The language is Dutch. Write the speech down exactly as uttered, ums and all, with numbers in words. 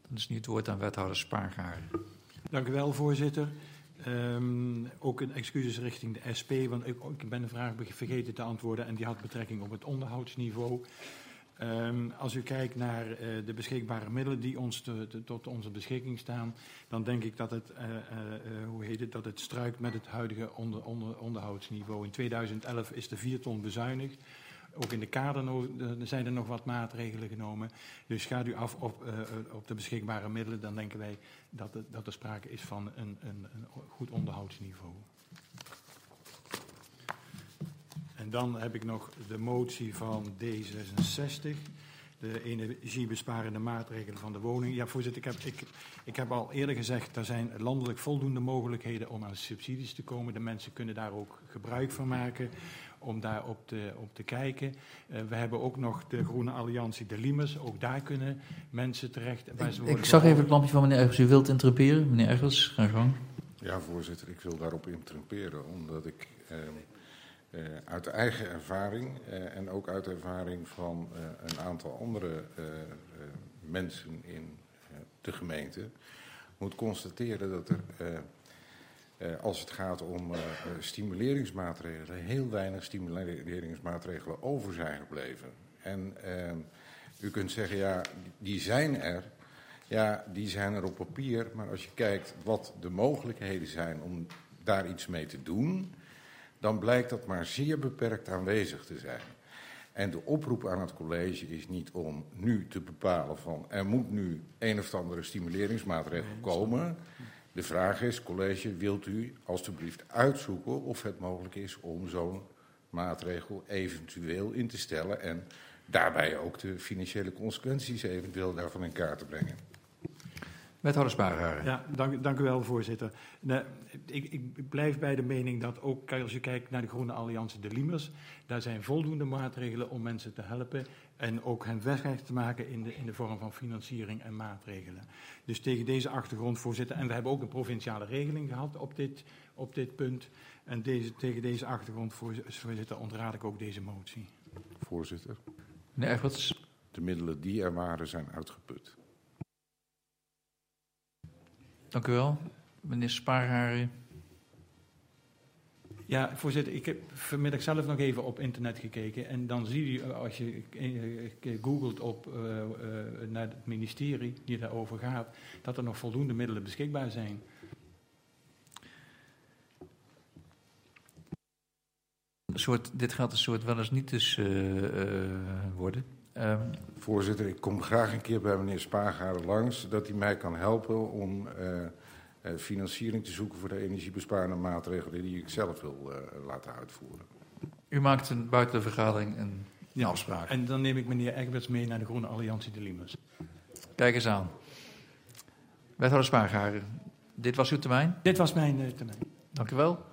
Dan is nu het woord aan wethouder Spaargaren. Dank u wel, voorzitter. Um, ook een excuses richting de S P, want ik, ik ben een vraag vergeten te antwoorden en die had betrekking op het onderhoudsniveau. Um, als u kijkt naar uh, de beschikbare middelen die ons te, te, tot onze beschikking staan, dan denk ik dat het, uh, uh, uh, hoe heet het, dat het struikt met het huidige onder, onder, onderhoudsniveau. In tweeduizend elf is de vier ton bezuinigd. Ook in de kader zijn er nog wat maatregelen genomen. Dus gaat u af op, uh, op de beschikbare middelen, dan denken wij dat, het, dat er sprake is van een, een, een goed onderhoudsniveau. En dan heb ik nog de motie van D zesenzestig, de energiebesparende maatregelen van de woning. Ja, voorzitter, ik heb, ik, ik heb al eerder gezegd, er zijn landelijk voldoende mogelijkheden om aan subsidies te komen. De mensen kunnen daar ook gebruik van maken om daar op te, op te kijken. Uh, we hebben ook nog de Groene Alliantie de Limes. Ook daar kunnen mensen terecht. Ik, ik zag even het lampje van meneer Ergels. U wilt interrumperen? Meneer Ergels, ga gang. Ja, voorzitter, ik wil daarop interrumperen, omdat ik uh, uh, uit eigen ervaring uh, en ook uit ervaring van uh, een aantal andere uh, uh, mensen in uh, de gemeente moet constateren dat er, uh, uh, als het gaat om uh, stimuleringsmaatregelen, heel weinig stimuleringsmaatregelen over zijn gebleven. En uh, u kunt zeggen, ja, die zijn er. Ja, die zijn er op papier, maar als je kijkt wat de mogelijkheden zijn om daar iets mee te doen, dan blijkt dat maar zeer beperkt aanwezig te zijn. En de oproep aan het college is niet om nu te bepalen van er moet nu een of andere stimuleringsmaatregel komen. De vraag is, college, wilt u alstublieft uitzoeken of het mogelijk is om zo'n maatregel eventueel in te stellen en daarbij ook de financiële consequenties eventueel daarvan in kaart te brengen. Wethouder Spaargaren. Ja, dank, dank u wel, voorzitter. Nee, ik, ik blijf bij de mening dat ook als je kijkt naar de Groene Alliantie de Limes, daar zijn voldoende maatregelen om mensen te helpen en ook hen weggelegd te maken in de, in de vorm van financiering en maatregelen. Dus tegen deze achtergrond, voorzitter, en we hebben ook een provinciale regeling gehad op dit, op dit punt. En deze, tegen deze achtergrond, voorzitter, ontraad ik ook deze motie. Voorzitter. Meneer Egberts. De middelen die er waren zijn uitgeput. Dank u wel. Meneer Spaargaren. Ja, voorzitter, ik heb vanmiddag zelf nog even op internet gekeken. En dan zie je, als je googelt op, uh, uh, naar het ministerie die daarover gaat, dat er nog voldoende middelen beschikbaar zijn. Een soort, dit gaat een soort wel eens niet dus uh, uh, worden. Um, Voorzitter, ik kom graag een keer bij meneer Spaargaren langs, zodat hij mij kan helpen om uh, uh, financiering te zoeken voor de energiebesparende maatregelen die ik zelf wil uh, laten uitvoeren. U maakt een buiten de vergadering een ja, afspraak. En dan neem ik meneer Egberts mee naar de Groene Alliantie de Limes. Kijk eens aan. Wethouder Spaargaren, dit was uw termijn? Dit was mijn uh, termijn. Dank u wel.